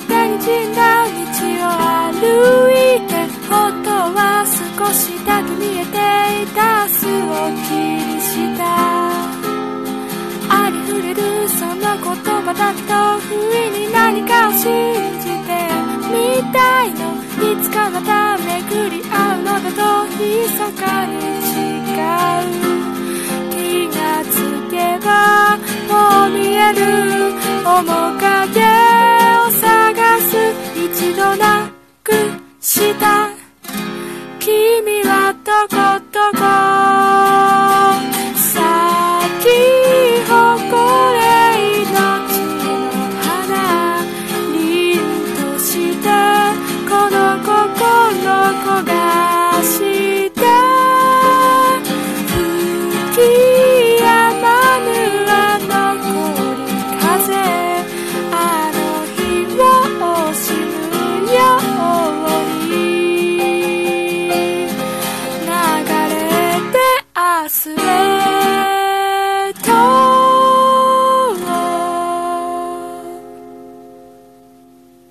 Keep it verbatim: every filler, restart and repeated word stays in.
手にじんだ道を歩いて、本当は少しだけ見えていた巣を切りしたありふれるその言葉だけと不意に何かを信じてみたいの、いつかまた巡り合うのだと密かに誓う。気がつけばもう見える面影を探す、一度なくした君はどこどこ、咲き誇れ命の花、凛としてこの心焦がして吹き止まぬあの氷風、あの日を惜しむように流れて明日へ